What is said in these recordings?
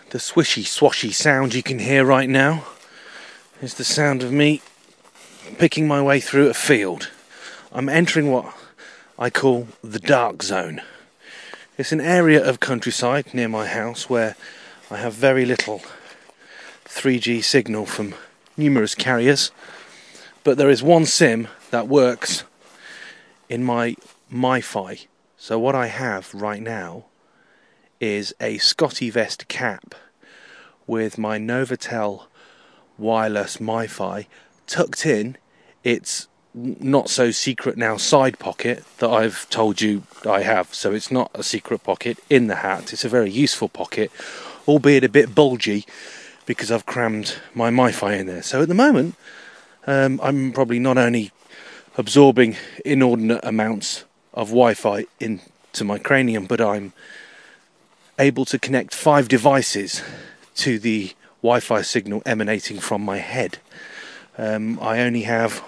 The swishy swashy sound you can hear right now is the sound of me picking my way through a field. I'm entering what I call the dark zone. It's an area of countryside near my house where I have very little 3G signal from numerous carriers, but there is one SIM that works in my MiFi. So what I have right now is a Scotty Vest cap with my Novotel wireless MiFi tucked in its not so secret now side pocket that I've told you I have. So it's not a secret pocket in the hat, it's a very useful pocket, albeit a bit bulgy because I've crammed my MiFi in there. So at the moment I'm probably not only absorbing inordinate amounts of Wi-Fi into my cranium, but I'm able to connect 5 devices to the Wi-Fi signal emanating from my head. I only have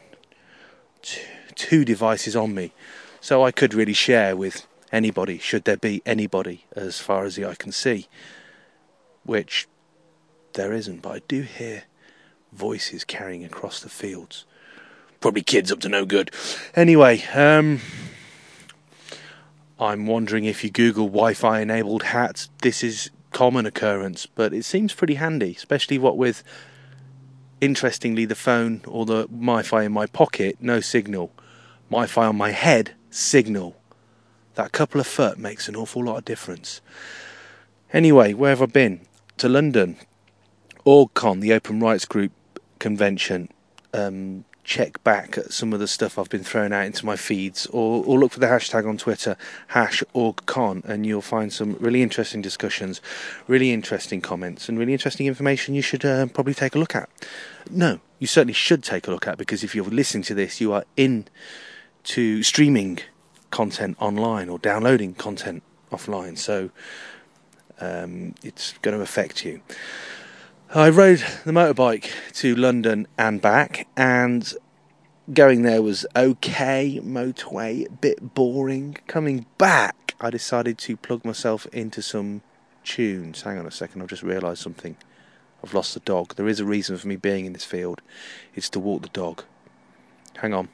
2 devices on me, so I could really share with anybody, should there be anybody, as far as the eye can see, which there isn't, but I do hear voices carrying across the fields. Probably kids up to no good. Anyway, I'm wondering if you Google Wi-Fi enabled hats, this is common occurrence, but it seems pretty handy, especially what with, interestingly, the phone or the MiFi in my pocket, no signal. MiFi on my head, signal. That couple of foot makes an awful lot of difference. Anyway, where have I been? To London. OrgCon, the Open Rights Group convention. Check back at some of the stuff I've been throwing out into my feeds, or look for the hashtag on Twitter, #OrgCon, and you'll find some really interesting discussions, really interesting comments, and really interesting information you should probably take a look at. No, you certainly should take a look at, because if you're listening to this, you are into streaming content online or downloading content offline, so it's going to affect you. I rode the motorbike to London and back, and going there was okay, motorway, a bit boring. Coming back, I decided to plug myself into some tunes. Hang on a second, I've just realised something. I've lost the dog. There is a reason for me being in this field. It's to walk the dog. Hang on.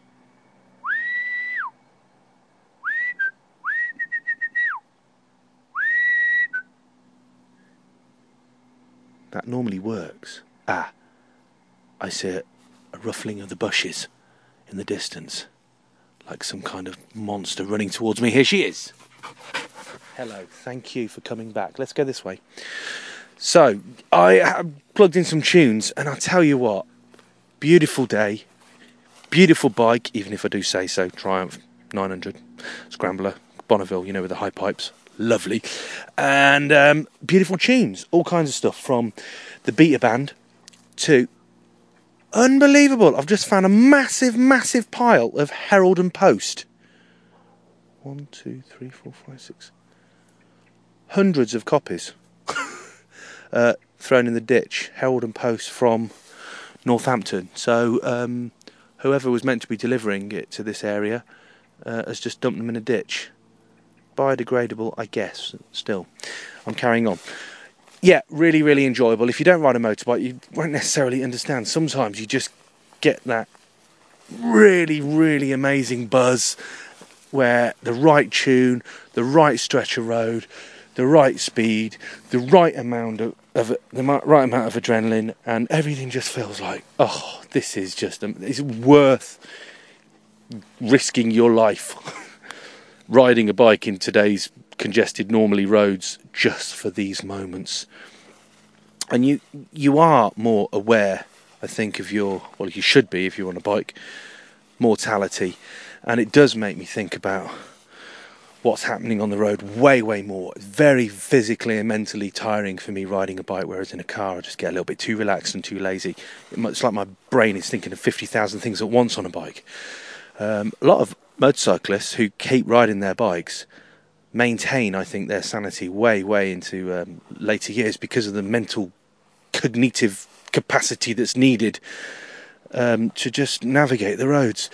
That normally works. I see a ruffling of the bushes in the distance, like some kind of monster running towards me. Here she is. Hello, thank you for coming back. Let's go this way. So, I have plugged in some tunes, and I'll tell you what, beautiful day, beautiful bike, even if I do say so, Triumph 900, Scrambler, Bonneville, you know, with the high pipes. Lovely. And beautiful tunes, all kinds of stuff, from the Beta Band to unbelievable. I've just found a massive pile of Herald and Post. 1, 2, 3, 4, 5, 6. Hundreds of copies thrown in the ditch. Herald and Post from Northampton. So whoever was meant to be delivering it to this area has just dumped them in a ditch. Biodegradable, I guess. Still, I'm carrying on. Yeah, really enjoyable. If you don't ride a motorbike, you won't necessarily understand. Sometimes you just get that really amazing buzz where the right tune, the right stretch of road, the right speed, the right amount of adrenaline, and everything just feels like, oh, this is just, it's worth risking your life riding a bike in today's congested normally roads just for these moments. And you are more aware, I think, of your, well, you should be if you're on a bike, mortality. And it does make me think about what's happening on the road way more. It's very physically and mentally tiring for me riding a bike, whereas in a car I just get a little bit too relaxed and too lazy. It's like my brain is thinking of 50,000 things at once on a bike. A lot of motorcyclists who keep riding their bikes maintain, I think, their sanity way into later years because of the mental cognitive capacity that's needed to just navigate the roads.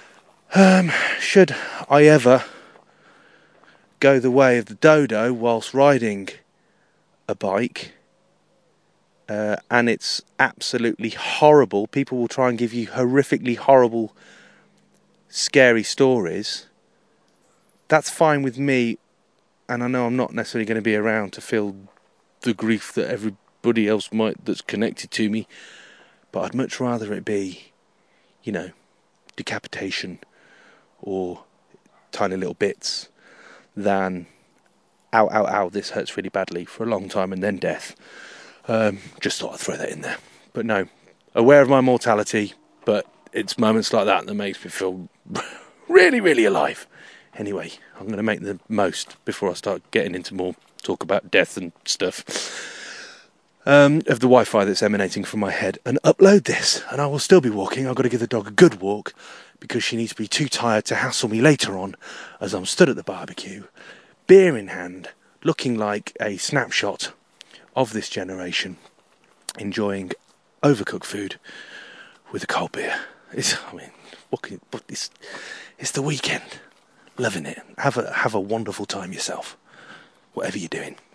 Should I ever go the way of the dodo whilst riding a bike, and it's absolutely horrible. People will try and give you horrifically horrible, scary stories. That's fine with me, and I know I'm not necessarily going to be around to feel the grief that everybody else might that's connected to me, but I'd much rather it be, decapitation or tiny little bits than ow, this hurts really badly for a long time and then death. Just thought I'd throw that in there. But no, aware of my mortality, but it's moments like that makes me feel really, really alive. Anyway, I'm going to make the most before I start getting into more talk about death and stuff of the Wi-Fi that's emanating from my head and upload this, and I will still be walking. I've got to give the dog a good walk because she needs to be too tired to hassle me later on as I'm stood at the barbecue, beer in hand, looking like a snapshot of this generation, enjoying overcooked food with a cold beer. It's the weekend. Loving it. Have a wonderful time yourself, whatever you're doing.